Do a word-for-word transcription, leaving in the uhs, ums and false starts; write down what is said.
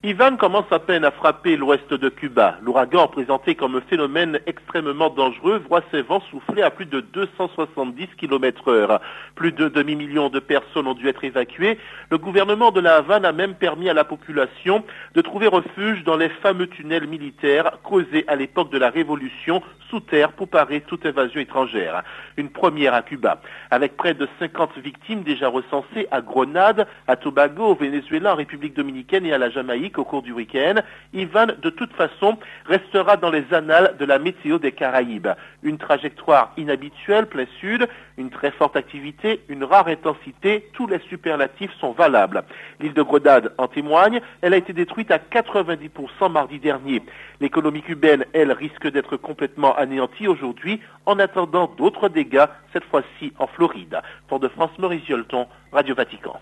Ivan commence à peine à frapper l'ouest de Cuba. L'ouragan, présenté comme un phénomène extrêmement dangereux, voit ses vents souffler à plus de deux cent soixante-dix kilomètres heure. Plus de demi-million de personnes ont dû être évacuées. Le gouvernement de la Havane a même permis à la population de trouver refuge dans les fameux tunnels militaires creusés à l'époque de la Révolution sous terre pour parer toute évasion étrangère. Une première à Cuba, avec près de cinquante victimes déjà recensées à Grenade, à Tobago, au Venezuela, en République dominicaine et à la Jamaïque au cours du week-end. Ivan, de toute façon, restera dans les annales de la météo des Caraïbes. Une trajectoire inhabituelle, plein sud, une très forte activité, une rare intensité, tous les superlatifs sont valables. L'île de Grenade en témoigne, elle a été détruite à quatre-vingt-dix pour cent mardi dernier. L'économie cubaine, elle, risque d'être complètement anéantie aujourd'hui, en attendant d'autres dégâts, cette fois-ci en Floride. Fort-de-France, Maurice Violton, Radio Vatican.